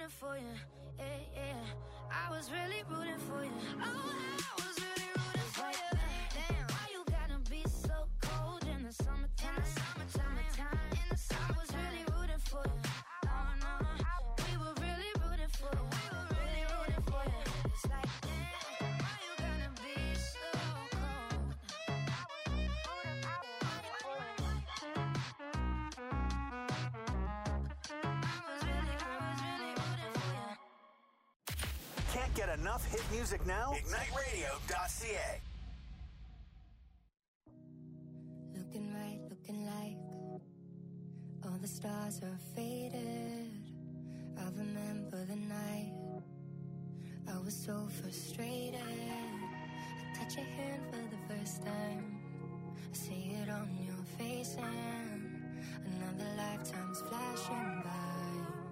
rooting for you. Yeah, yeah. I was really rooting for you. Oh, I was really rooting for you. Damn, why you gotta be so cold in the summertime? In the summer, I was really rooting for you. Oh no, we were really rooting for you. We were really rooting for you. It's like, damn, why you gotta be so cold? Can't get enough hit music now? IgniteRadio.ca. Looking right, looking like all the stars are faded. I remember the night I was so frustrated. I touch your hand for the first time. I see it on your face and another lifetime's flashing by.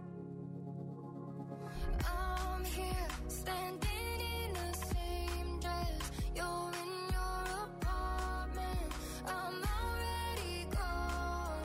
I'm here standing in the same dress. You're in your apartment. I'm already gone.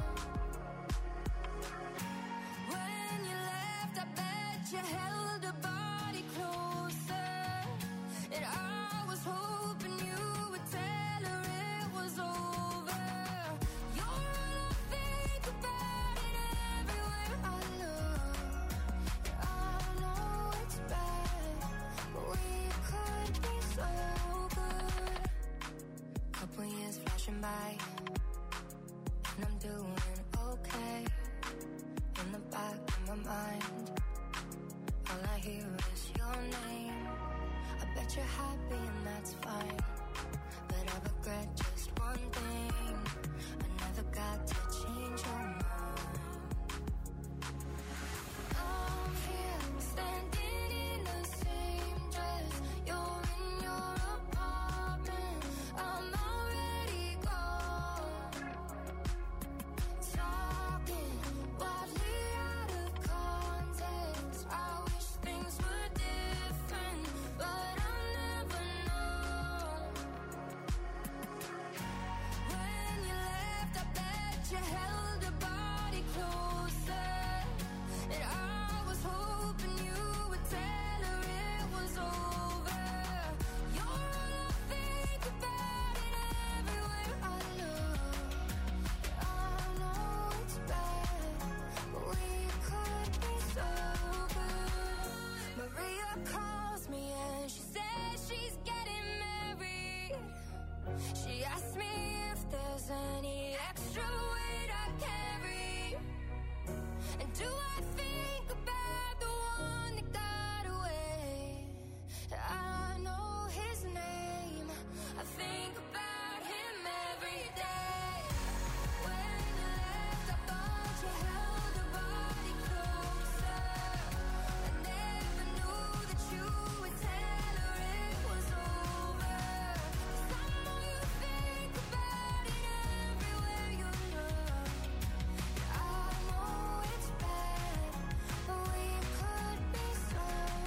When you left, I bet you held a body closer. And I was hoping you would tell her it was over. You're all I think about and everywhere I look. I know it's bad, but we could be so good. Couple years flashing by, and I'm doing okay. In the back of my mind, all I hear is your name. I bet you're happy and that's fine, but I regret just one thing. I never got to change your mind. I'm here standing in the same dress. You're in your apartment. I'm already gone. Talking wildly out of context. I wish things were different, but I'll never know. When you left, I bet you held a body closer. And I was hoping you would tell her it was over. You're all I think about and everywhere I look. I know it's bad, but we could be so good. Maria calls me and she says she's getting married. She asked me if there's any extra weight I carry. And do I think about the one that got away? I know his name. I think about him every day. When you left, I thought you held a body closer. I never knew that you would tell her it was over. 'Cause I know you think about it everywhere you look. I know it's bad, but we could be so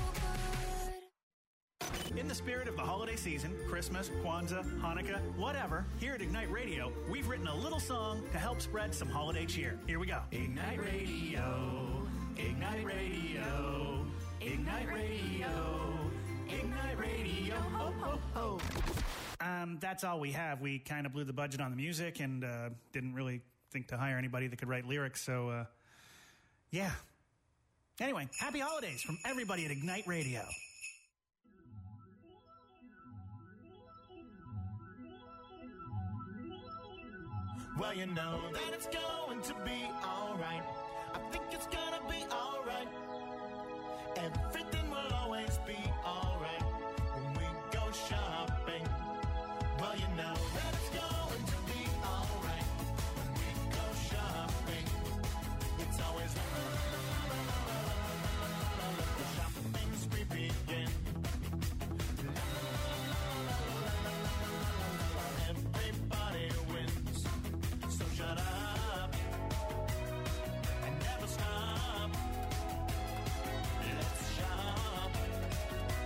good. In the spirit of the holiday season, Christmas, Kwanzaa, Hanukkah, whatever, here at Ignite Radio, we've written a little song to help spread some holiday cheer. Here we go. Ignite Radio, Ignite Radio, Ignite Radio, Ignite Radio, ho, ho, ho. That's all we have. We kind of blew the budget on the music and didn't really think to hire anybody that could write lyrics, so yeah. Anyway, happy holidays from everybody at Ignite Radio. Well, you know that it's going to be alright. I think it's gonna be alright. Everything will always be alright when we go shopping. Well, you know that it's going to be alright when we go shopping. It's always the shopping's we begin. Everybody wins. So shut up and never stop. Let's shop.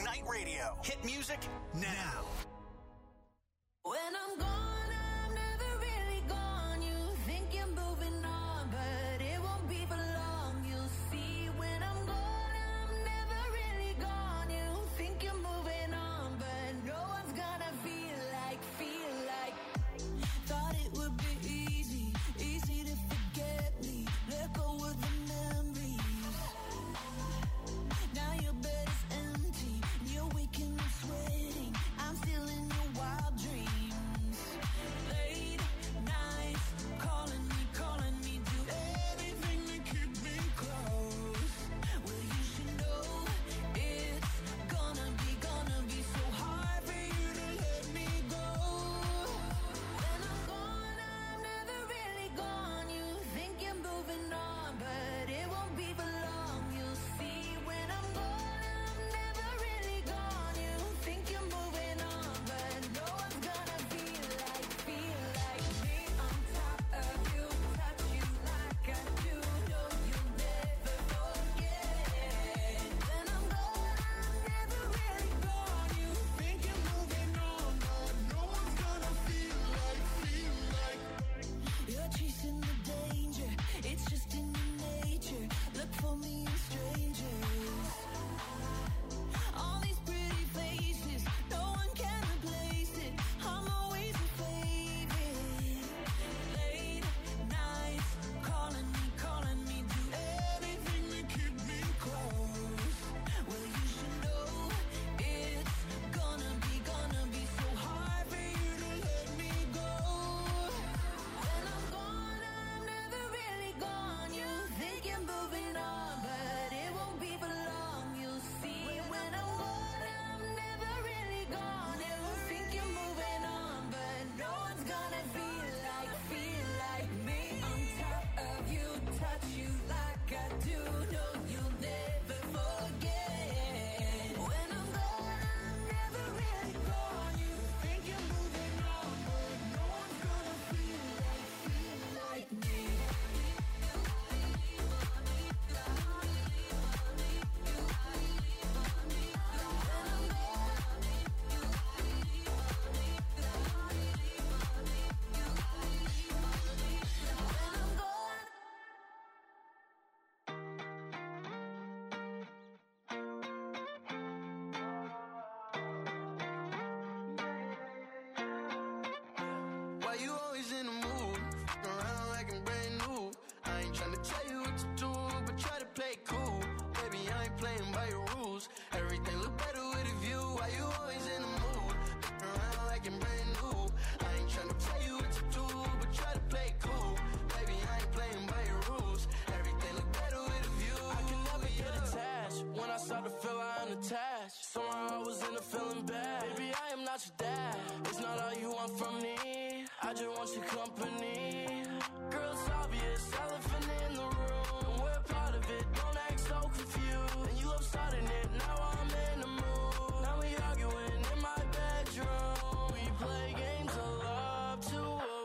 Ignite Radio. Hit music now. When I'm gone, I'm never really gone. You think you're moving on, but it won't be for long. You'll see when I'm gone, I'm never really gone. You think you're moving on, but no one's gonna feel like. Thought it would be easy to forget me. Let go of the memories. Now your bed is empty, you're waking up sweating. I'm still in your wild dreams. Late nights, calling me, do anything to keep me close. Well, you should know it's gonna be so hard for you to let me go. When I'm gone, I'm never really gone. You think you're moving on, but it won't be for long. You'll see when I'm gone, I'm never really gone. You think you're moving on, but no one's gonna feel like me on top of you, touch you like I do. No, you'll never forget. When I'm gone, I'm never really gone. You think you're moving on, but no one's gonna feel like. You're chasing the danger, it's just in your nature. Look for me in strangers. All these pretty faces, no one can replace it. I'm always a favorite. Late nights, calling me, do anything to keep me close. Well, you should know it's gonna be so hard for you to let me go. When I'm gone, I'm never really gone. You think you're moving on, but it won't be for long. You'll see when I'm gone, I'm never really gone. You think you're moving on, but no one's gonna feel like me on top of you, touch you like I do. No, you'll never forget. When I'm gone, I'm never really gone. You think you're moving on, but no one's gonna feel like me. Why you always in the mood? Around like I'm brand new. I ain't tryna tell you what to do, but try to play it cool. Baby, I ain't playing by your rules. Everything look better with a view. Why you always in the mood? Around like I'm brand new. I ain't tryna tell you what to do, but try to play it cool. Baby, I ain't playing by your rules. Everything look better with a view. I can never get attached. When I start to feel I'm unattached, somehow I was in a feeling bad. Baby, I am not your dad. It's not all you want from me. I just want your company. Girl, it's obvious, elephant in the room. We're part of it, don't act so confused. And you love starting it, now I'm in the mood. Now we arguing in my bedroom. We play games of love to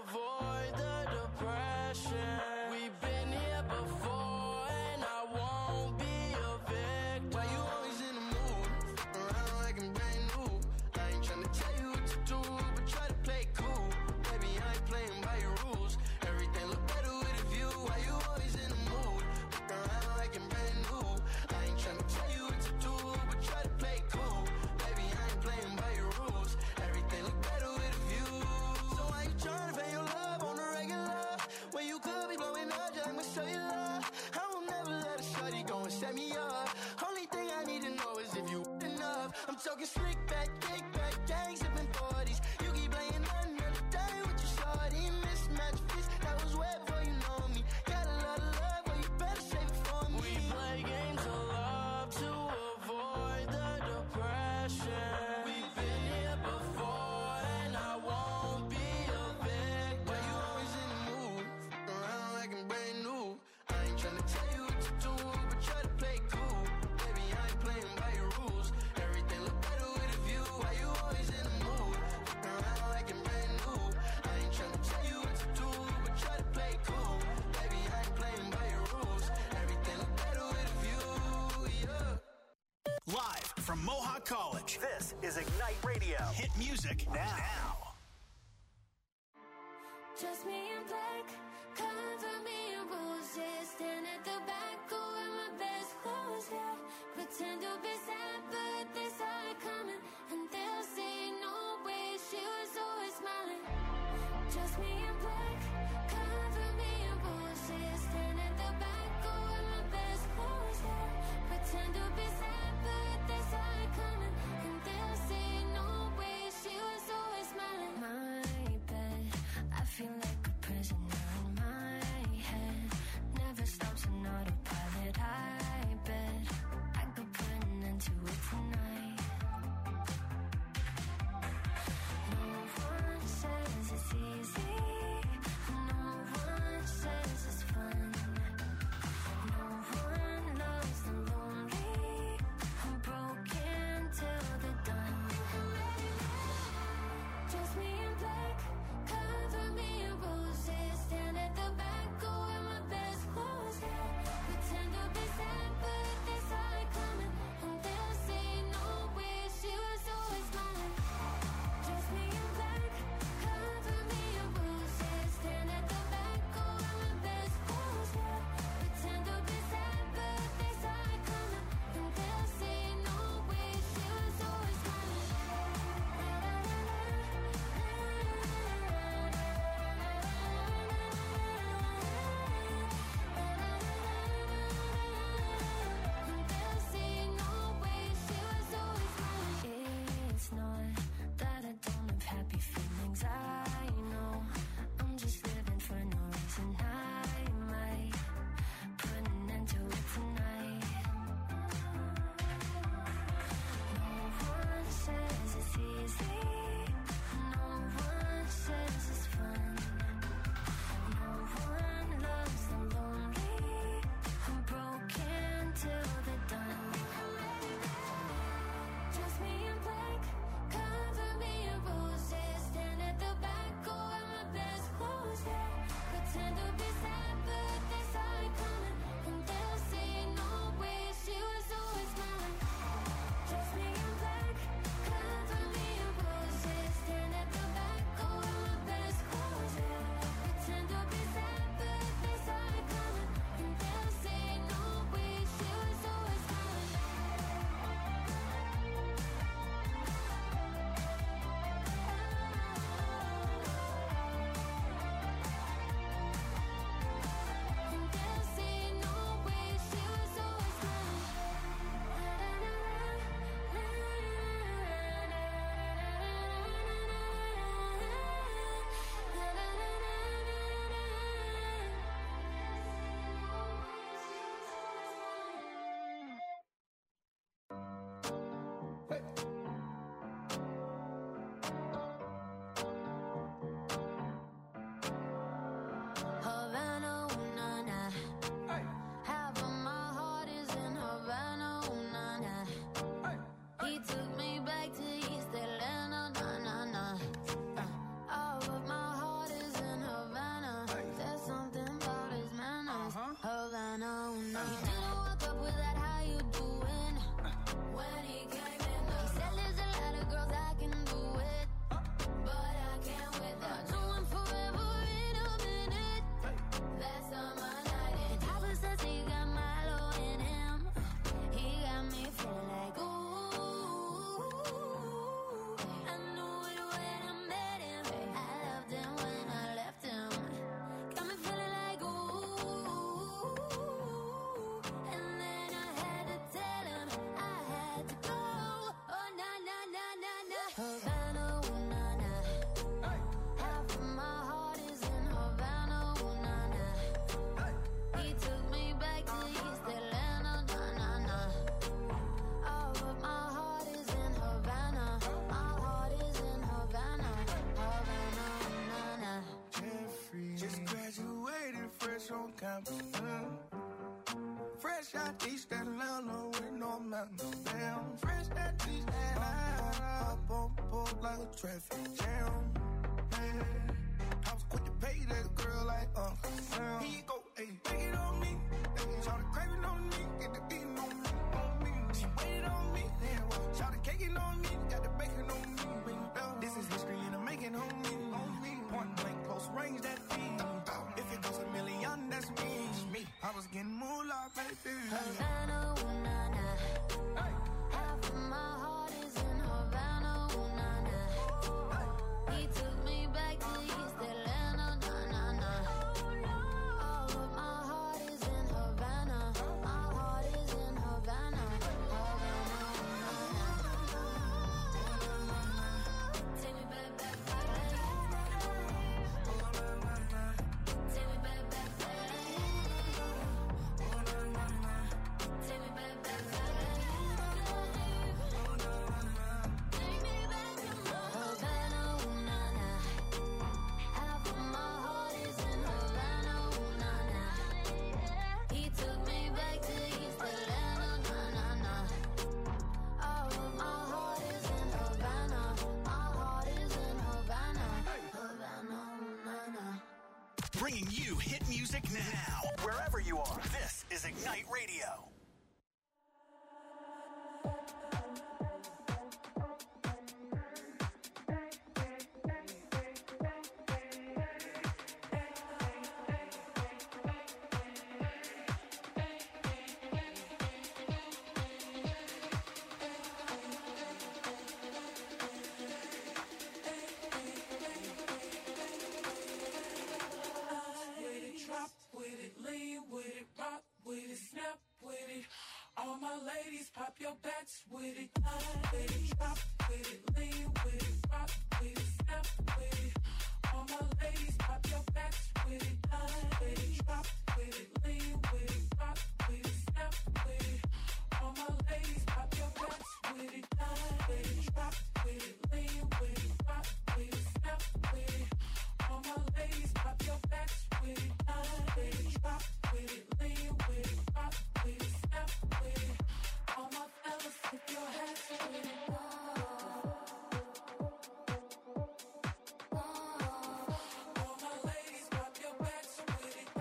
avoid the depression. We've been here before, and I won't be a victim. Why you always in the mood? Around like I'm brand new. I ain't tryna tell you what to do, but try to play it cool. Baby, I ain't playing by your rules. Everything look better with a view. Why you always in the mood? Around like I'm brand new. I ain't tryna tell you what to do, but try to play it cool. Baby, I ain't playing by your rules. Everything look better with a view. So why you tryna pay your love on the regular? When you could be blowing up just like my cellular. I will never let a shorty go and set me up. Only thing I need to know is if you enough. I'm talking slick back, kick back, gang sipping 40s. You keep playing another day with your shorty. Mismatch fist, that was way before you know me. Got a lot of love, but you better save it for me. We play games of love to avoid the depression. We've been here before, and I won't be a victim. Why you always in the mood? Around like I'm brand new. I ain't tryna tell you what to do, but try to play it cool. Baby, I ain't playing by your rules. Everything look better with a view. Why Talk college. This is Ignite Radio. Hit music now. Just me in black, cover me in roses. Stand at the back, go in my best clothes, yeah. Pretend to be sad, but they saw it coming. And they'll say, no way, she was always smiling. Just me in black, cover me in roses. Stand at the back, go in my best clothes, yeah. Pretend to be sad, but they saw it coming. And they'll say, no way, she was always smiling. My bed, I feel like a prisoner in my head. Never stops an autopilot. I bet I could put an end to it tonight. No one says it's easy. No one says it's fun. No one loves the lonely. I'm broken till they're done. Just me in black, cover me in roses. Stand at the back, go in my best clothes, yeah. Pretend to be sad, but they saw it coming. And they'll say, no way, she was always smiling. Just me in black, cover me in roses. Stand at the back, go in my best clothes, yeah. Pretend to be sad, but they saw it coming. And they'll say, no way, she was always smiling. It's not that I don't have happy feelings. I know I'm just living for no reason. I might put an end to it tonight. No one says it's easy. No one says it's fun. No one loves the lonely. I'm broken till they're done. Just me in black, cover me in roses. Stand at the back, go in my best clothes, yeah. Pretend to be sad, but they saw it coming. And they'll say, no way, she was always smiling. Just me in black, cover me in roses. Stand at the back, go in my best clothes, yeah. Pretend to be sad, but they saw it coming. And they'll say, no way, she was always smiling. And they'll say, no way, she was always Havana, ooh, na, na. Half of my heart is in Havana, ooh, na, na. He took me back to East Atlanta, na, na, na. All of my heart is in Havana. There's something about his manners. Havana, ooh, na. He didn't walk up with that, how you doing? When he came in, he said there's a lot of girls I can do it, but I can't with that. Doing forever in a minute. That's on my night. And Papa says he got Milo in him. He got me feeling like, ooh. I knew it when I met him. I loved him when I left him. Got me feeling like, ooh. And then I had to tell him I had to go. Oh, na, na, na, na, na. Havana, ooh, na, na. Half of my heart is in Havana, ooh, na, na. He took me back to East Atlanta, na, na, na. All of my heart is in Havana. My heart is in Havana. Havana, na, na. Jeffrey just graduated fresh on campus. Fresh out East Atlanta with no mountains. Damn, fresh out East Atlanta. Up on board like a traffic jam. Man, I was quick to pay that girl like Sam. Here you go, hey, take it on me. Hey, shout the craving on me, get the beating on me, on me. She waited on me, yeah, well, shout the cake baby. Havana, ooh, nah, nah. Half of my heart is in Havana, ooh, nah, nah. He took me back to East Atlanta, nah, nah, nah. All of my heart is in Havana. My heart is in Havana. Havana, ooh, nah, nah. Take me back, back, back. Take me back, back, back. Take me back, back, back. Take me back to Havana, ooh, nah, nah. Half of my heart is in Havana, ooh, nah, nah. He took me back to East Atlanta, nah, nah, nah. All of my heart is in Havana. My heart is in Havana. Havana, ooh, nah, nah. Bringing you hit music now, wherever you are. This is Ignite Radio. With it, drop with it, lean with it, rock with it, snap with it. All my ladies, pop your backs with it. With it, drop with it, lean with it, rock with it, snap with it. All my ladies, pop your backs with it. With it, drop with it, lean with it, rock with it, snap with it. All my ladies, pop your backs with it. With it, drop with it, lean with it, rock with it, snap with it. All my ladies, pop your backs with it. With it, drop with it, lean with it, rock with it, snap with it. All my fellas, tip your hats with it. All my ladies, pop your backs with it.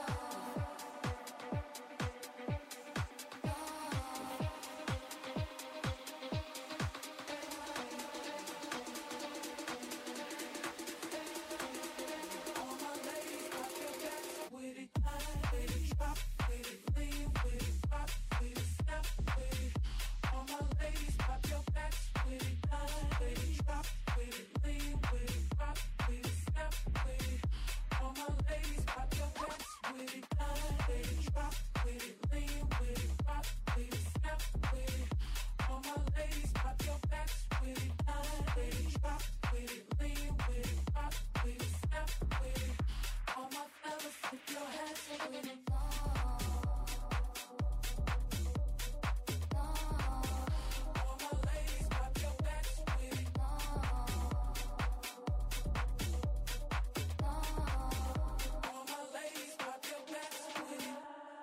All my ladies, pop your backs with it. With it, drop with it, lean with it, rock with it, snap with it. All my ladies, pop your backs with it. With it, drop with it, lean with it, rock with it, snap with it. All my ladies, pop your backs with it. With it, drop with it, lean with it, rock with it, snap with it. All my ladies, pop your backs with it. With it, drop with it, lean with it, rock with it, snap with it. All my fellas, tip your hats with it. All my ladies, pop your backs with it. All my ladies, pop your backs with it.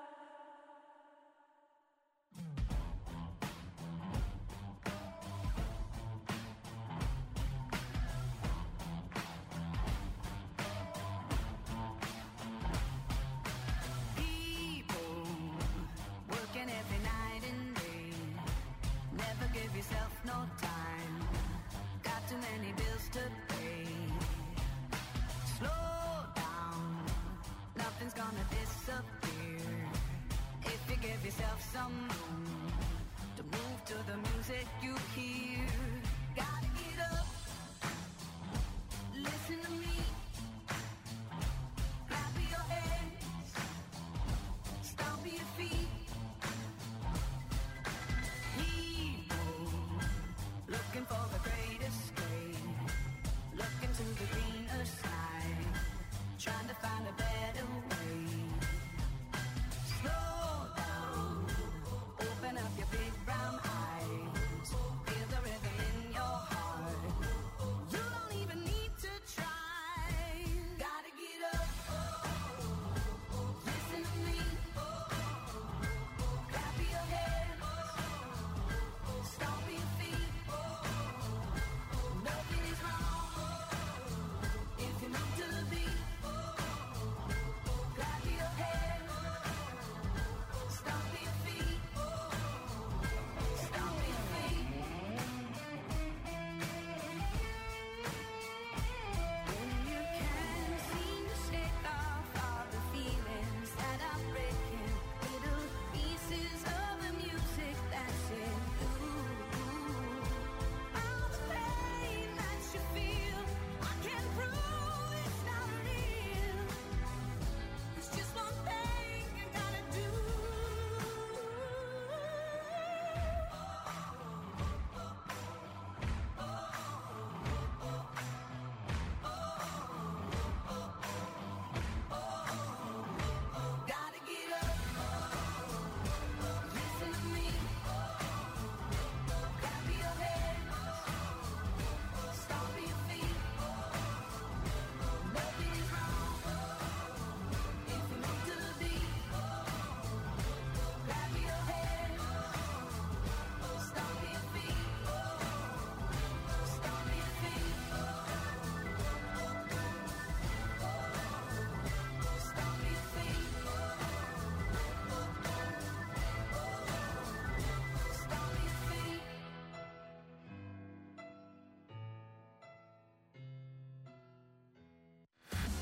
People working every night and day. Never give yourself no time. Got too many bills to pay. Slow down, nothing's gonna disappear. If you give yourself some room to move to the music you hear. Gotta get up, listen to me. Clap your hands, stomp your feet. People looking for the great escape, looking to the greener side, trying to find a better way. Slow down,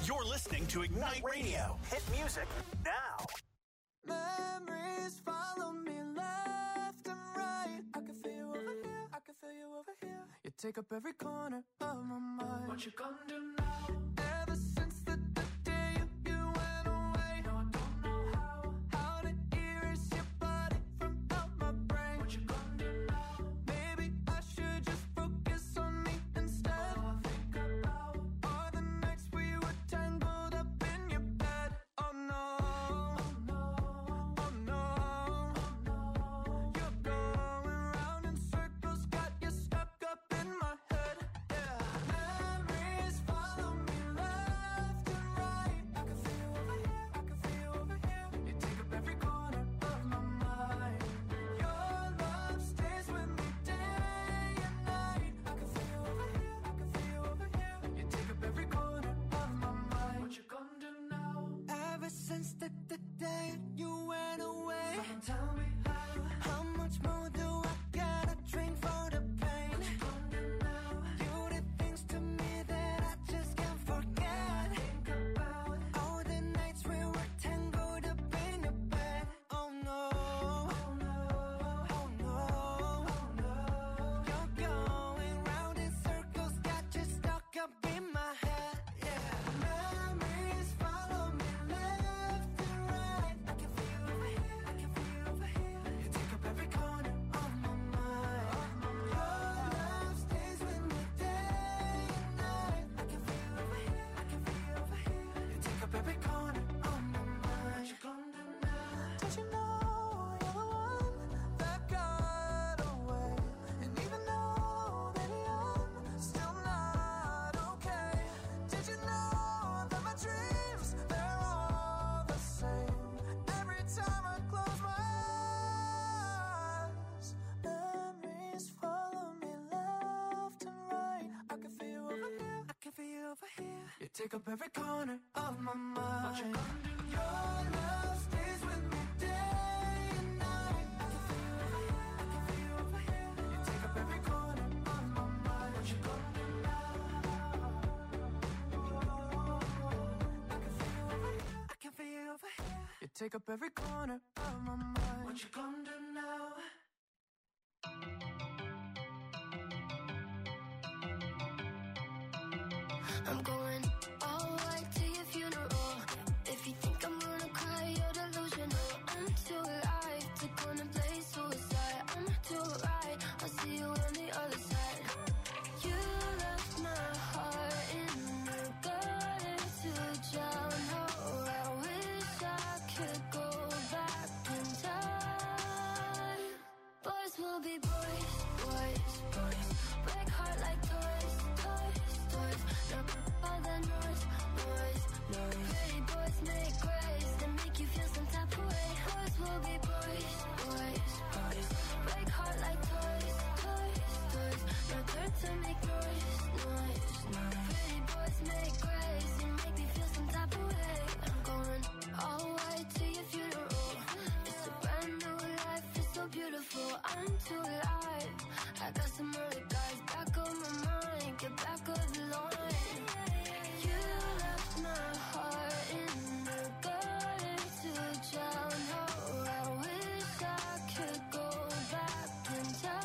You're listening to Ignite Radio. Hit music now. Memories follow me left and right. I can feel you over here, I can feel you over here. You take up every corner of my mind. What you gonna do now? Ever since the day you went away, no, I don't know how to erase your body from out my brain. What you gonna do now? Maybe I should just focus on me instead. All I think about are the nights we were tangled up in your bed. Oh no. Since the day you went away, tell me how much more do I gotta drink for the pain? What you gonna do now? You did things to me that I just can't forget. Think about all the nights we were tangled up in your bed. Oh no, oh no, oh no, oh no. You're going round in circles, got you stuck up in my head. Yeah, memories follow me left and right. I can feel you over here, I can feel you over here. You take up every corner of my mind. Your love stays with me day and night. I can feel you over here, I can feel you over here. You take up every corner of my mind. What you gonna do now? Did you know you're the one that got away? And even though, baby, I'm still not okay. Did you know that my dreams, they're all the same? Every time I close my eyes, memories follow me left and right. I can feel you over here, I can feel you over here. You take up every corner of my mind. What you gonna do? Your love stays with me day and night. I can feel you over here, I can feel you over here. You take up every corner of my mind. What you gonna do now? I can feel you over here, I can feel you over here. You take up every corner of my mind. What you gonna do now? I'm going all white to your funeral. If you think I'm gonna cry, you're delusional. I'm too alive to contemplate suicide. I'm too right, I'll see you on the other side. You left my heart in the gutter to drown. Oh, I wish I could go back in time. Boys will be boys, boys, boys. Break heart like toys, toys, toys. No all the noise, noise, noise. Pretty boys make grace and make you feel some type of way. Boys will be boys, boys, boys. Break heart like toys, toys, toys. No turn to make noise, noise, noise. Pretty boys make grace and make me feel some type of way. I'm going all white to your funeral. It's a brand new life, it's so beautiful. I'm too alive. I got some other guys back on my mind. Get back on the line. You left my heart in the gutter to drown. Oh, I wish I could go back in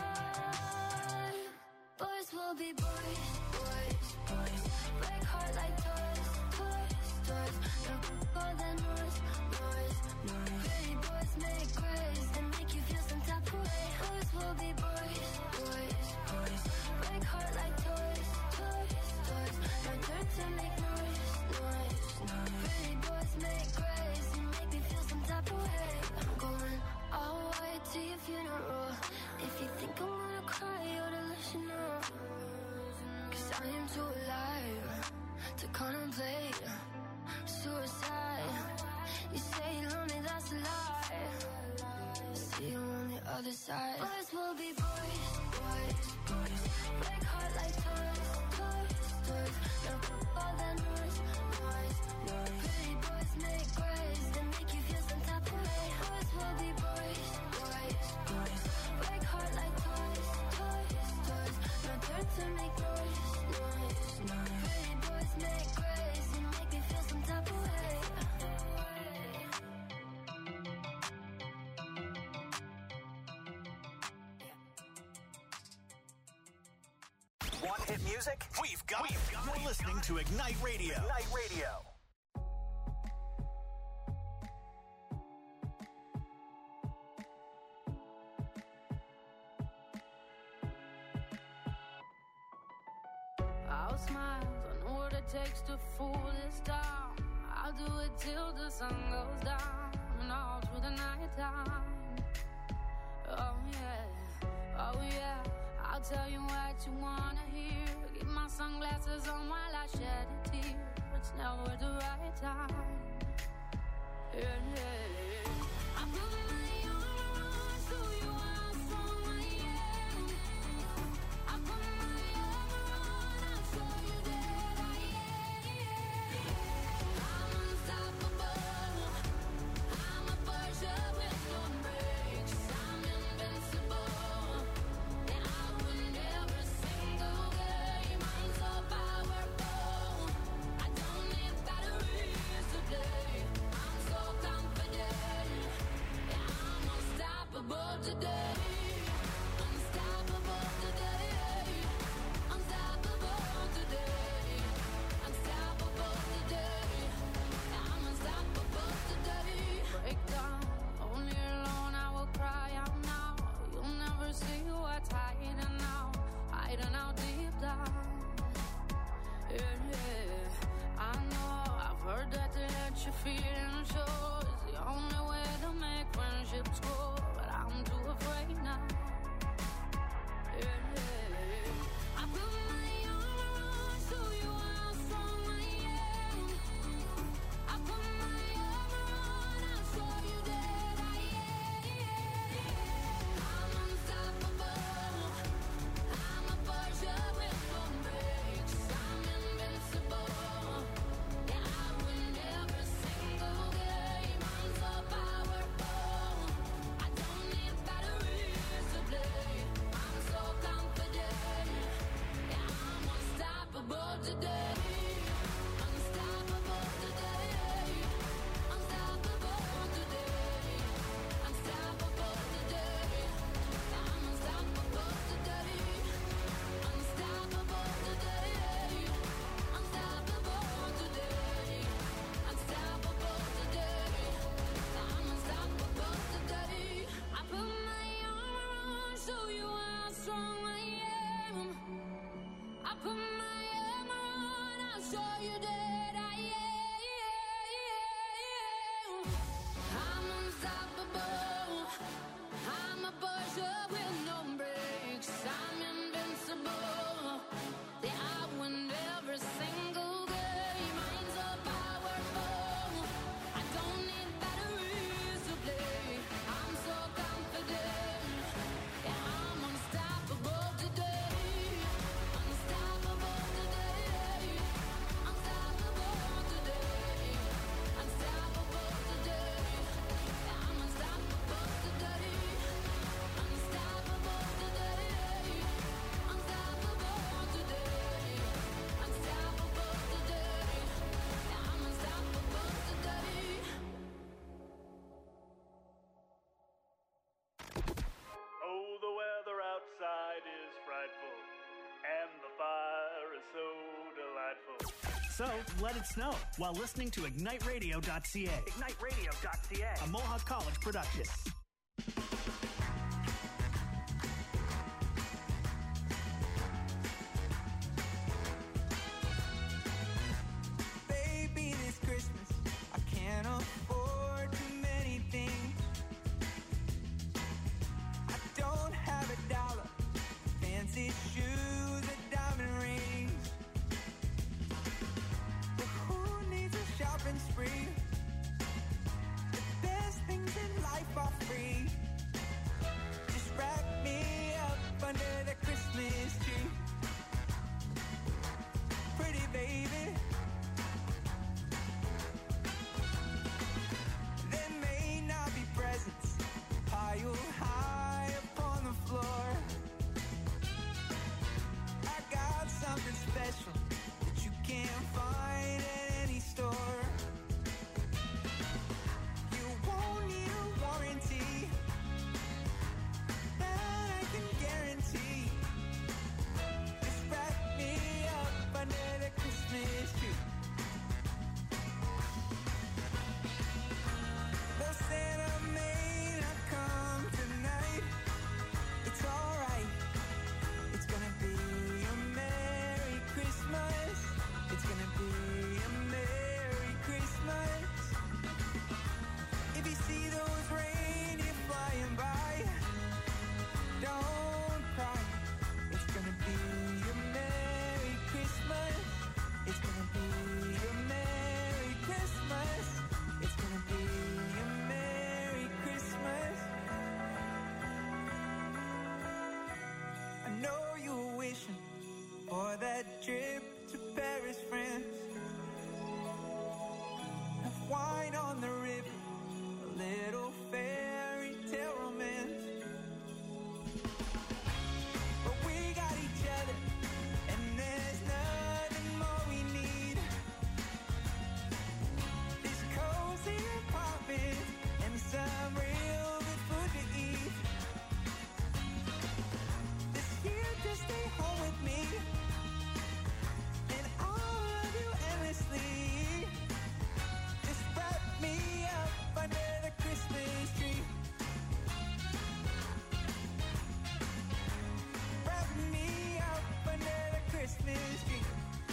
time. Boys will be boys, boys, boys. Break heart like toys, toys, toys. No all the noise, noise, noise. Pretty boys make grace and make you feel some type of way. Boys will be boys, boys, boys. Break heart like toys, toys, toys. No turn to make noise, noise, noise. Pretty boys make grace and make me feel some type of way. I'm going all white to your funeral. If you think I'm gonna cry, you're delusional. 'Cause I am too alive to contemplate suicide. You say you love me, that's a lie. See you on the other side. Boys will be boys, boys, boys. Break heart like toys, toys, toys. No all the noise, noise, noise. Pretty boys make grace and make you feel some type of way. Boys will be boys, boys, boys. Break heart like toys, toys, toys. No turn to make noise, noise, noise. Pretty boys make grace and make me feel Want hit music? We've got it. You're listening to Ignite Radio. Ignite Radio. I'll smile, I know what it takes to fool this town. I'll do it till the sun goes down and all through the night time. Oh yeah, I'll tell you what you wanna hear. Keep my sunglasses on while I shed a tear. It's never the right time. Yeah. I put my armor on, show you how strong I am. I put my armor on, I'll show you that I am. I'm unstoppable. I'm a Persia with no brakes. I'm invincible. And I win every single game. I'm so powerful. I don't need batteries to play. I'm so confident. Yeah, I'm unstoppable today. Unstoppable today. Unstoppable today. Unstoppable today. I'm unstoppable today. Break down, only alone I will cry out now. You'll never see what's hiding out deep down. Yeah. I know, I've heard that to let you feel and show is the only way to make friendships grow. But I'm too afraid now. Yeah. I put my armor on, show you how strong I am. I put my armor on, I'll show you that I am. I'm unstoppable. I'm a Persia with no brakes. I'm invincible. Yeah, I win every single game. I'm so powerful. I don't need batteries to play. I'm so confident. Yeah, I'm unstoppable today. Unstoppable today. Unstoppable today. Unstoppable today. I'm unstoppable today. Unstoppable today. Unstoppable today. Unstoppable today. I'm unstoppable today. I put my armor on, show you how strong I am. I put my armor on, I'll show you that I am. I'm unstoppable. I'm a Persia with no brakes. I'm invincible. Yeah, I win every single game. I'm so powerful. I don't need batteries to play. I'm so confident. Yeah, I'm unstoppable today. Unstoppable today. Unstoppable today. Unstoppable today. Yeah, I'm unstoppable today. Unstoppable today. Unstoppable today. Unstoppable today. Yeah, I'm unstoppable today. Oh, the weather outside is frightful, and the fire is so delightful. So, let it snow while listening to IgniteRadio.ca. IgniteRadio.ca. A Mohawk College production. Baby, this Christmas I can't afford too many things. I don't have a dollar, fancy shoes, a diamond rings. But who needs a shopping spree? The best things in life are free. know you're wishing for that trip to Paris, France. Have wine on the river, a little fairy tale romance. But we got each other, and there's nothing more we need. This cozy apartment and some real good food to eat. This year, just stay home with me, and I'll love you endlessly. Just wrap me up under the Christmas tree. Wrap me up under the Christmas tree.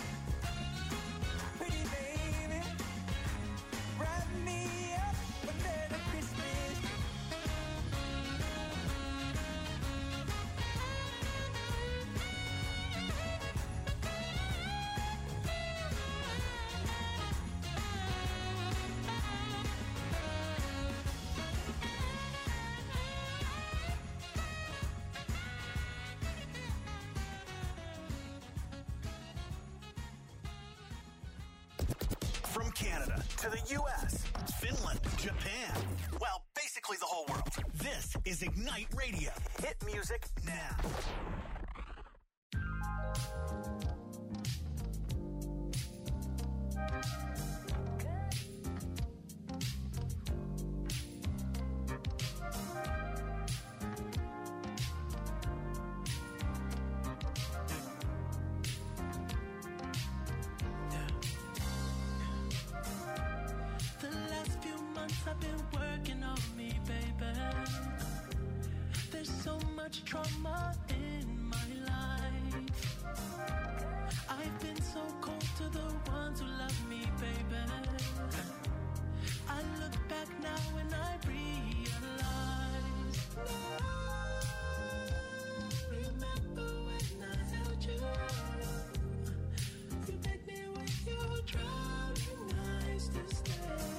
Pretty baby, wrap me up under the Christmas tree. From Canada to the U.S., Finland, Japan, well, basically the whole world. This is Ignite Radio. Hit music now. The last few months I've been working on me, baby. There's so much trauma in my life. I've been so cold to the ones who love me, baby. I look back now and I realize. Remember when I held you? You begged me with your drowning eyes to stay.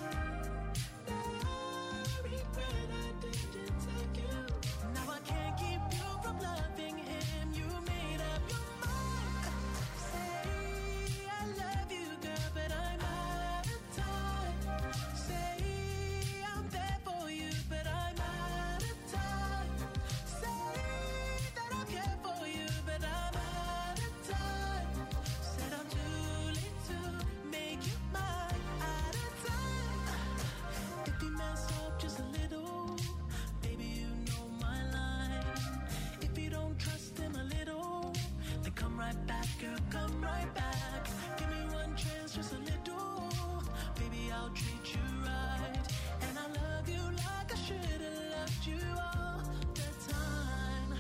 I regret I didn't take you. Now I can't keep you from loving him. You made up your mind. Say I love you, girl, but I'm out of time. Say I'm there for you, but I'm out of time. Say that I'll care for you, but I'm out of time. Said I'm too late to make you mine. Out of time. If you mess up just a little, baby, you know my line. If you don't trust him a little, then come right back, girl, come right back. Give me one chance, just a little. Baby, I'll treat you right. And I love you like I should have loved you all the time.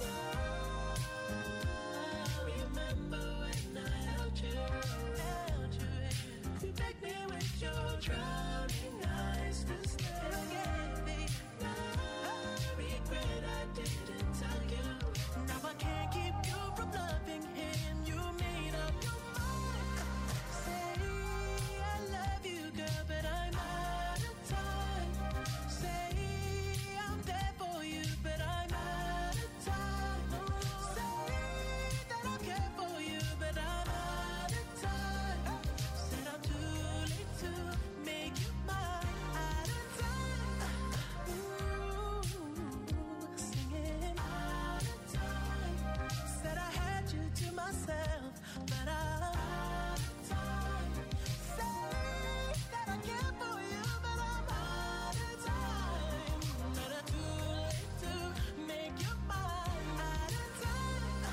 Now, remember when I held you? You begged me with your drowning eyes to stay. Now I regret I didn't tell you. Now I can't keep you from loving him. You made up your mind. Say I love you, girl, but I'm out of time. Say I'm there for you, but I'm out of time. Say that I'll care for you, but I'm out of time. Said I'm too late to make you mine. Out of time. Ooh, singing out of time. Said I had you to myself, but I'm out of time. Say that I care for you, but I'm out of time. But I'm too late to make you mine. Out of time.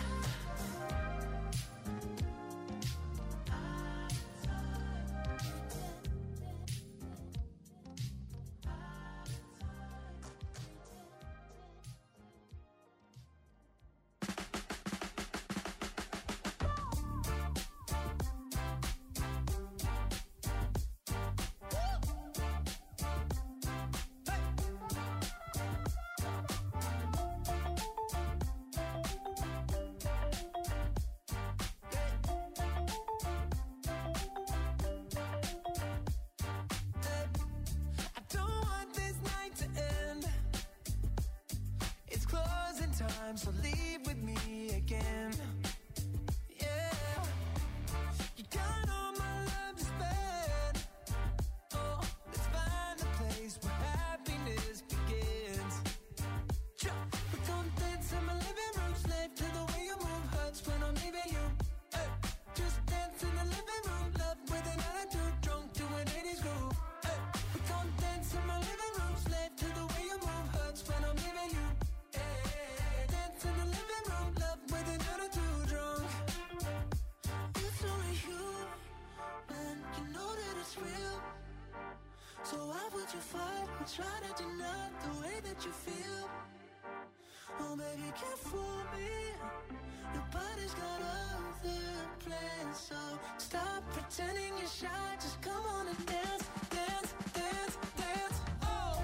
I don't want this night to end. It's closing time, so leave with me again. again. Yeah, you got all my love to spend. Oh, let's find a place where happiness begins. We gon' dance in my living room, slave to the way you move. Hurts when I'm leaving you. Hey, just dance in the living room, love with an attitude, drunk to an 80s groove. Hey, we gon' dance in my living room, slave to the way you move. Hurts when I'm leaving you. Hey, dance in the living room, love with an attitude, drunk. It's only you, man, you know that it's real. So why would you fight or try to deny the way that you feel? Oh, baby, can't fool me. Your body's got other plans. So stop pretending you're shy. Just come on and dance, dance, dance, dance. Oh.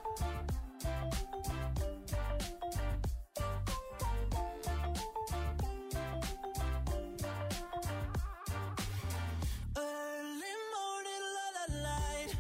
Early morning, light.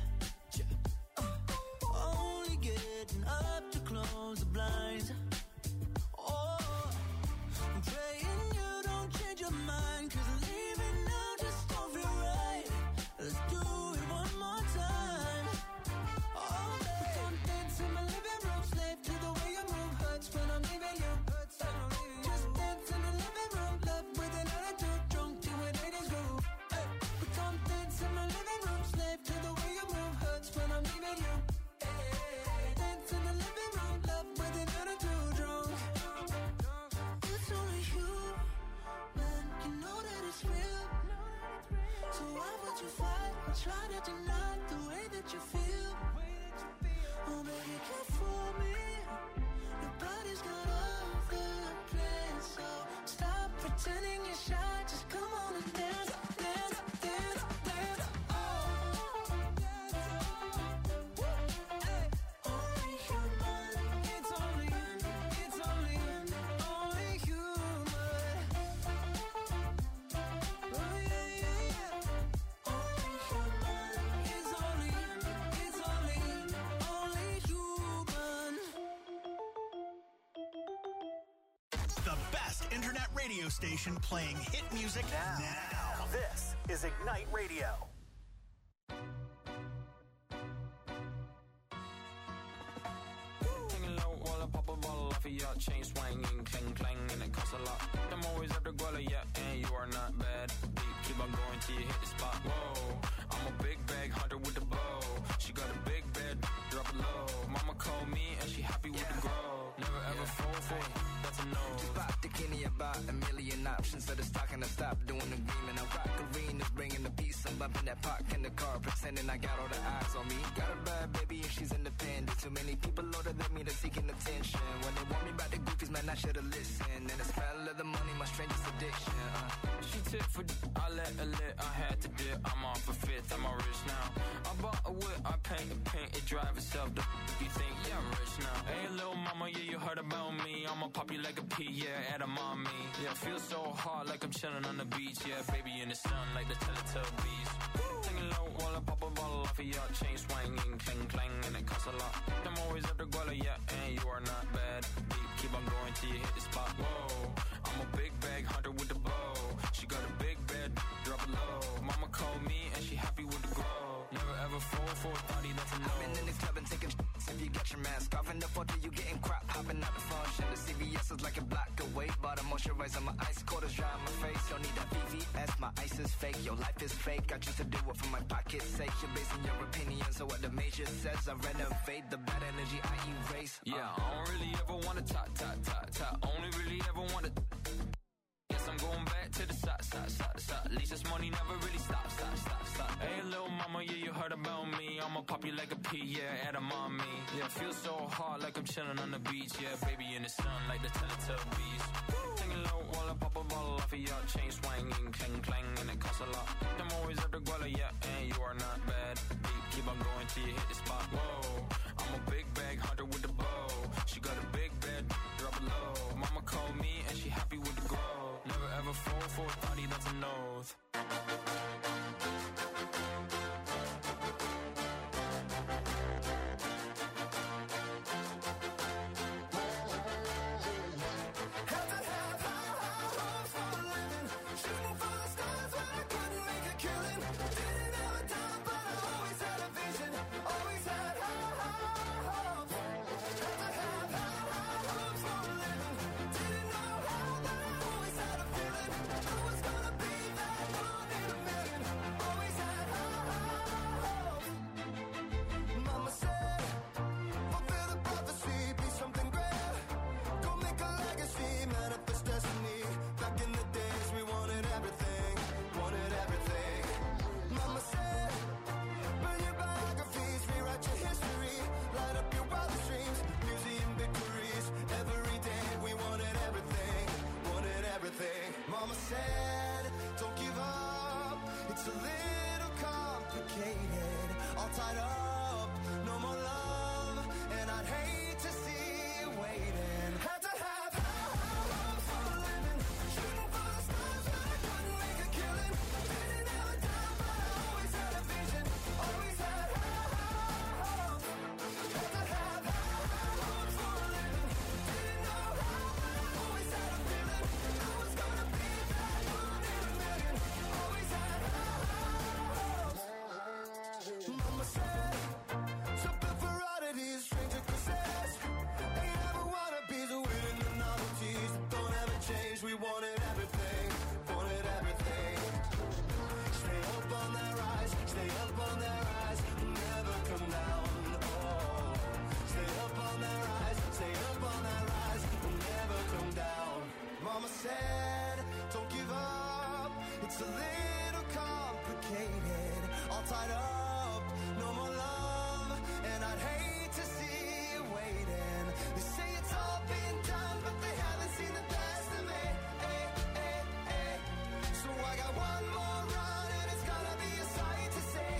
Only getting up to close the blinds. Oh, I'm praying you don't change your mind, 'cause leaving now just don't feel right. Let's do it one more time. Oh, we gon' dance in my living room, slave to the way you move. Hurts when I'm leaving you. Just dance in the living room, love with an attitude, drunk to an 80s groove. Hey, we gon' dance in my living room, slave to the way you move. Hurts when I'm leaving you. Hey, dance in the living room, love with an attitude, drunk. It's only you, man, you know that it's real. So why would you fight or try to deny the way that you feel? Oh, baby, can't fool me. Your body's got other plans. So stop pretending you're shy. Just come on and dance, dance, dance, dance. Oh, hey, only human. It's only human. Oh, yeah, yeah, yeah. Only human. It's only human. The best internet radio station playing hit music now. This is Ignite Radio. Hanging low while I pop a bottle off of your chain swinging, clang clang, and it costs a lot. I'm always after Guala, yeah, and you are not bad. Deep, keep on going till you hit the spot. Whoa, I'm a big bag hunter with the bow. She got a big bed, drop it low. Mama called me and she happy with the grow. Never ever fall for it, that's a no. Just pop the Kenny about a million options. So the stock and I stop doing the agreement. I rock arenas, bringing the peace. I'm bumping that park in the car, pretending I got all the eyes on me. Got a bad baby and she's independent. Too many people older than me, they're seeking attention. When they want me about the goofies, man, I should've listened. And the smell of the money, my strangest addiction. She tip for I let her lit, I had to dip. I'm off a fifth, I'm all rich now. I bought a whip, I paint it drive itself. You think, yeah, I'm rich now. Hey, little mama, yeah, you heard about me. I'ma pop you like a pea, yeah, at a mommy. Yeah, feel so hot like I'm chilling on the beach. Yeah, baby in the sun like the Teletubbies. Hanging low while I pop a bottle off of your chain swinging, clang clang, and it costs a lot. I'm always after Guala, yeah, and you are not bad. Deep, keep on going till you hit the spot. Whoa, I'm a big bag hunter with the bow. She got a big bed, drop it low. Mama called me and she happy with the grow. Never ever fall for a thotty, that's a no. I've been in the club and taking shots. If you get your mask off in the photo, you getting crap. Hopping out the function. The CVS is like a block away. Bought a moisturizer, my ice cold is dry on my face. Don't need that VVS, my ice is fake. Your life is fake. I choose to do it for my pocket's sake. You're basing your opinions on what the major says. I renovate the bad energy I erase. Yeah, I don't really ever wanna top. Only really ever wanna. Yes, I'm going back to the side. At least this money never really stop. Hey, little mama, yeah, you heard about me. I'ma pop you like a pea, yeah, at a mommy. Yeah, feel so hot like I'm chilling on the beach. Yeah, baby in the sun like the Teletubbies. Hanging low while I pop a bottle off of your chain swinging, clang clang, and it costs a lot. I'm always after Guala, yeah, and you are not bad. Deep, keep on going till you hit the spot. Whoa, I'm a big bag hunter with the bow. She got a big bed, drop it low. Mama called me and she happy with the grow. Never ever fall for a thotty, that's a no. Mama said, don't give up. It's a little complicated. All tied up, no more love. And I'd hate to see you waiting. Had to have hopes for a living. Shooting for the stars, but I couldn't make a killing. Didn't have a dime, but I always had a vision. Always had hopes. Had to have hopes for a living. Didn't know how, but I always had a feeling. I was gonna be that one in a million. Always had hopes. Mama said, something for oddities, stranger kisses. Ain't ever wannabes, winning the novelties. Don't ever change, we wanted everything. Wanted everything. Stay up on that rise, stay up on that rise. Never come down, oh. Stay up on that rise, stay up on that rise. Never come down. Mama said, don't give up. It's a little complicated. All tied up, no more love. And I'd hate to see you waiting. They say it's all been done, but they haven't seen the best of me. So I got one more run, and it's gonna be a sight to see.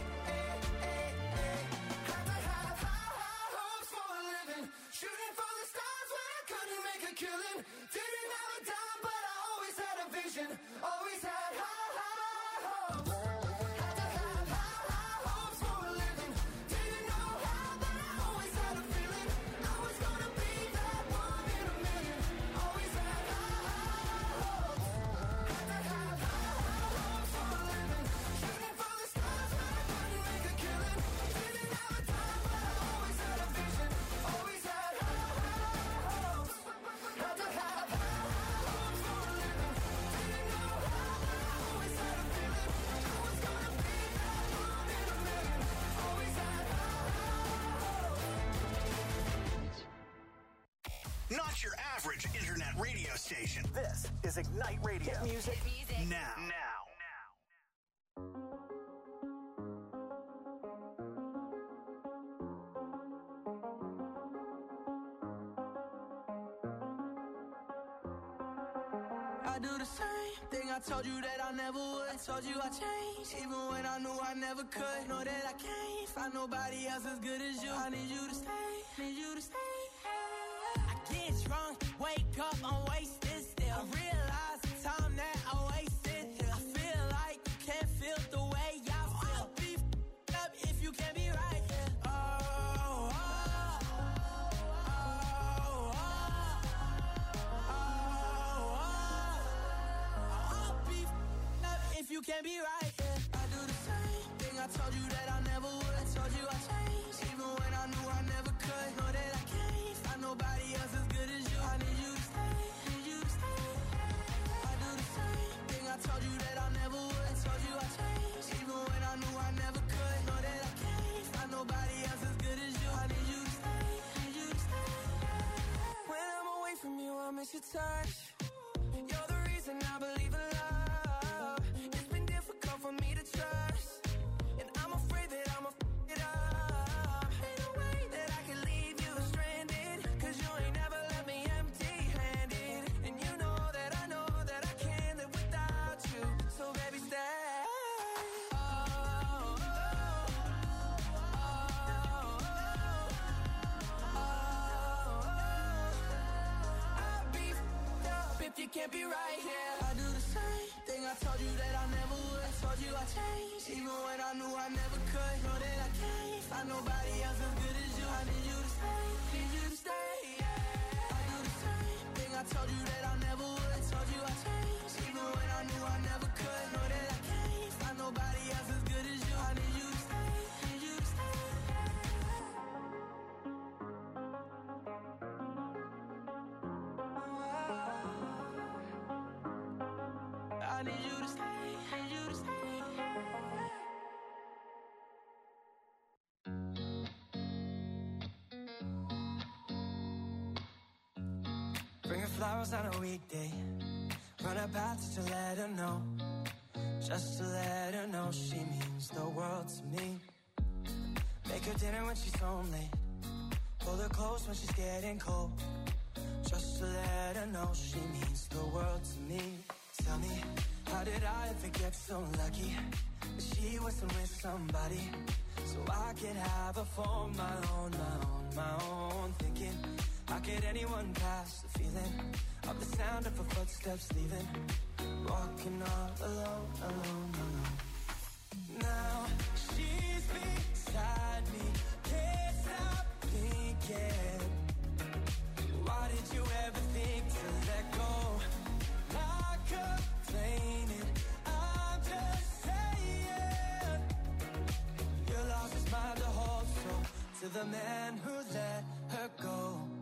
Had to have high hopes for a living. Shooting for the stars when I couldn't make a killing. Didn't have a dime, but I always had a vision. Always had high hopes. Had to have high hopes for a living. Didn't know how, but I always had a feeling. I was gonna be that one in a million. Always had high hopes. Had to have high hopes for a living. Shooting for the stars when I couldn't make a killing. Didn't have a dime, but I always had a vision. Always had high hopes. Had to have high hopes for a living. Didn't know how, but I always had a feeling. I was gonna be that one in a million. Always had Not your average internet radio station. This is Ignite Radio. Hit music. Now. I do the same thing I told you that I never would. I told you I changed, even when I knew I never could. Know that I can't find nobody else as good as you. I need you to stay, need you to stay. I get drunk, wake up, I'm wasted still. I realize the time that I wasted here. I feel like you can't feel the way I feel. I'll be f***ed up if you can't be right here. If you can't be right, yeah. I do the same thing I told you that I never would. I told you I changed, even when I knew I never could. Know that I can't find nobody else as good as you. I need you to stay, need you to stay. I do the same thing I told you that I never would. I told you I changed, even when I knew I never could. Know that I can't find nobody else as good as you. I need you to stay, need you to stay. When I'm away from you, I miss your touch. You're the reason I believe in love. For me to trust, and I'm afraid that I'ma f*** it up. Ain't no way that I can leave you stranded, 'cause you ain't never left me empty-handed. And you know that I can't live without you. So baby, stay. I'll be f***ed up if you can't be right here. I do the same thing I told you that I never would. Told you I changed, even when I knew I never could. Know that I can't find nobody else as good as you. I need you to stay, need you to stay. Yeah. I do the same thing I told you that I never would. Told you I changed, even when I knew I never could. Know that I can't find nobody else as good as you. I need you to stay, need you to stay. I need you to stay, need you to stay. Bring her flowers on a weekday. Run her path just to let her know. Just to let her know she means the world to me. Make her dinner when she's home late. Pull her close when she's getting cold. Just to let her know she means the world to me. tell me, how did I ever get so lucky? She wasn't with somebody, so I could have her for my own. Thinking, how could anyone pass the feeling of the sound of her footsteps leaving? Walking all alone. Now she's beside me, can't stop thinking. Why did you ever think to let go? Not complaining, I'm just saying. You lost his mind to hold so to the man who let her go.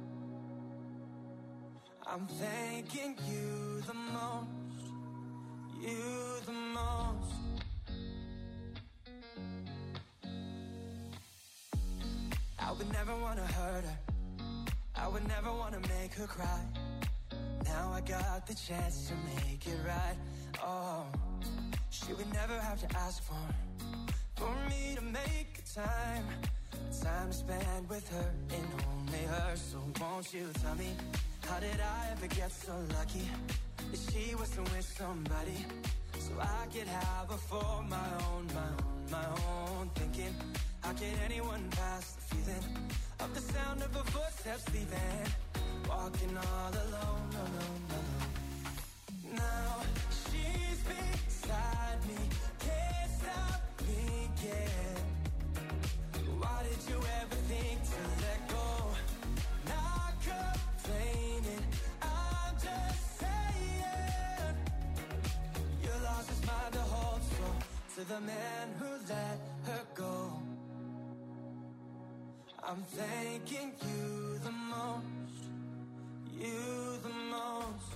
I'm thanking you the most, you the most. I would never wanna hurt her, I would never wanna make her cry. Now I got the chance to make it right. Oh, she would never have to ask for me to make time to spend with her and only her. So won't you tell me, how did I ever get so lucky that she wasn't with somebody, so I could have her for my own. Thinking, how could anyone pass the feeling of the sound of her footsteps leaving? Walking all alone. Now she's beside me, can't stop thinking. Why did you ever think to let go? Not complaining, I'm just saying. You lost his mind to hold so to the man who let her go. I'm thanking you the most, you the most.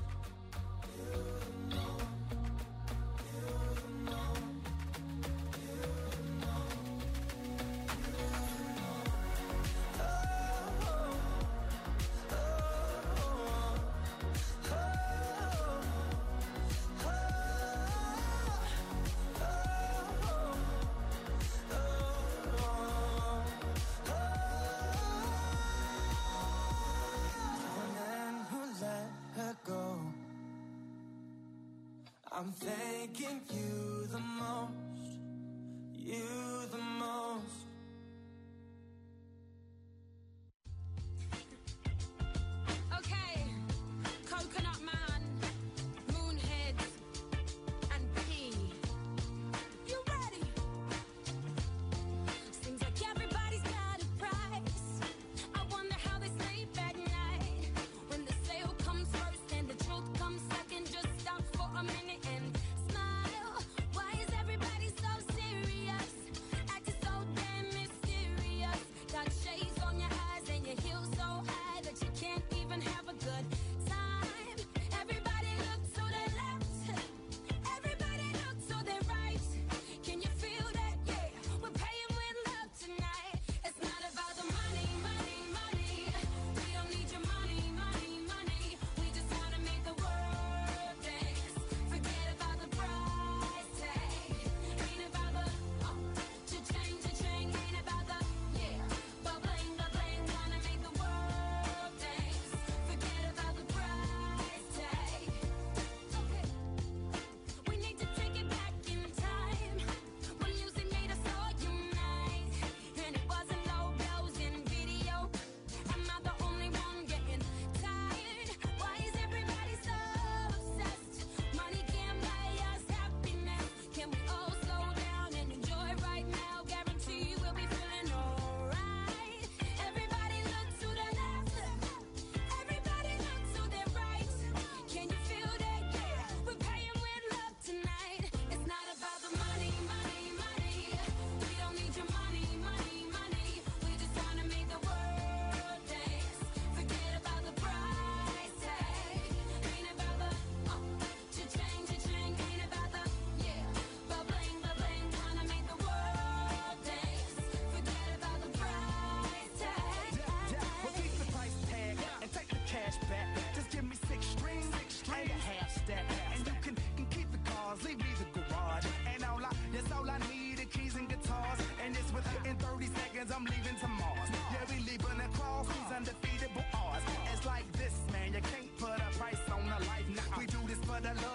I'm thanking you the most, you the most. Okay, Coconut Man, Moonhead, and P. You ready? Seems like everybody's got a price. I wonder how they sleep at night when the sale comes first and the truth comes second. Just stop for a minute and smile. Why is everybody so serious?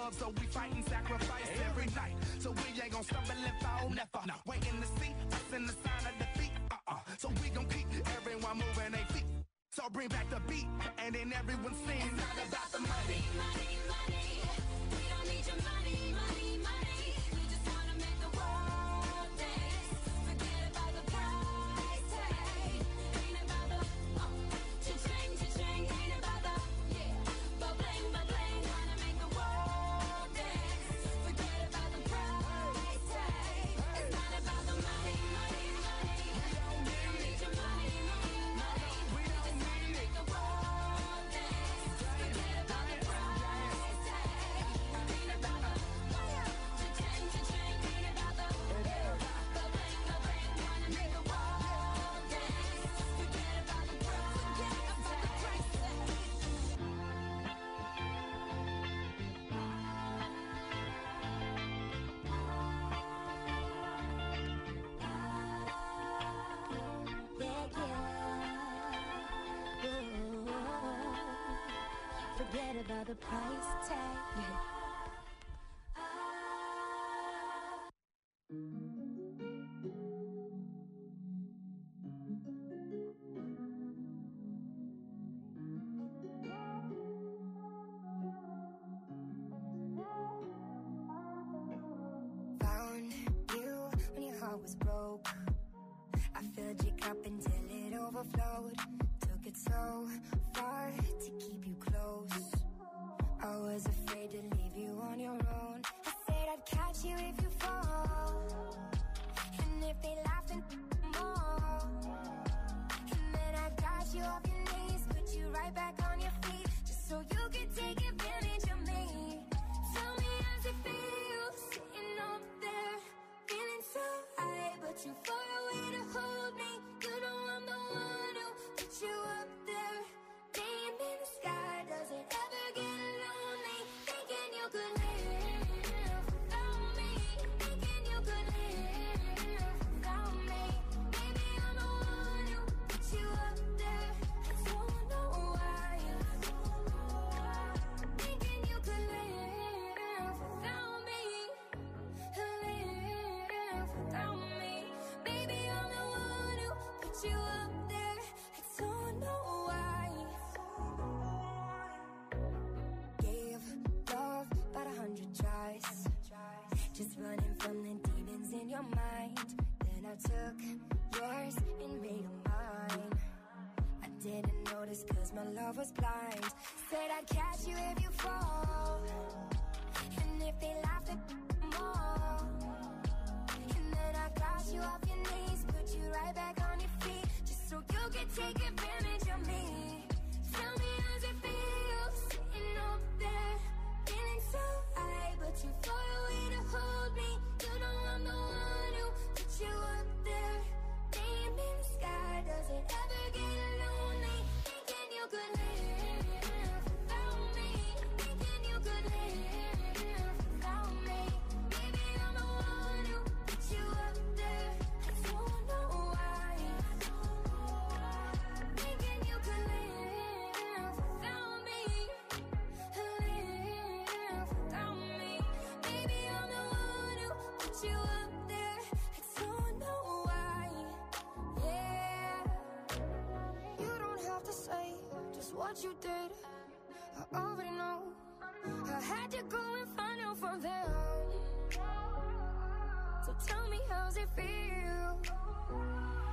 love, so we fight and sacrifice every night. So we ain't gon' stumble and fall, never. No. Waiting to see us in the sign of defeat. So we gon' keep everyone moving their feet. So bring back the beat, and then everyone sings. It's not about the money. Money, money. We don't need your money, money, money. We just wanna make the world dance. Forget about the price tag. Ain't about the cha-ching, cha-ching. Ain't about the ba-bling, ba-bling. Wanna make the world dance. Forget about the price tag. It's not about the money, money, money. We don't need your money, money, money. We just wanna make the world dance. Forget about the price tag. Ain't about the cha-ching, cha-ching. Ain't about the ba-bling, ba-bling. Wanna make the world dance. Forget about the price tag. Forget about the price tag. Found you when your heart was broke. I filled your cup until it overflowed. Took it so far to keep you close. I was afraid to leave you on your own. I said I'd catch you if you fall. And if they laugh and more. And then I got you off your knees, put you right back on your feet, just so you could take advantage of me. Tell me how's it feel, sitting up there, feeling so high, but you far away to hold me. You know I'm the one who put you up there. Name in the sky, does it ever get lonely? Thinking you could live without me. Thinking you could live without me. Maybe I'm the one who put you up there. I don't know why. Thinking you could live without me. Live without me. Baby, I'm the one who put you up there. I don't know why. Gave love about 100 tries, just running from the demons in your mind. Then I took yours and made them mine. I didn't notice cause my love was blind. Said I'd catch you if you fall. And if they laughed at more. And then I got you off your knees, put you right back on your feet, just so you could take advantage of me. Tell me how's it feel, sitting up there, feeling so high, but you far away to hold me. You know I'm the one who put you up there. Name in the sky, does it ever get lonely? Thinking you could live without me. Thinking you could live without me. Maybe I'm the one who put you up there. I don't know why. Thinking you could live without me. Live without me. Maybe I'm the one who put you up there. I don't know why. Yeah. You don't have to say just what you did. I already know. I had to go and find out from them. So tell me how's it feel?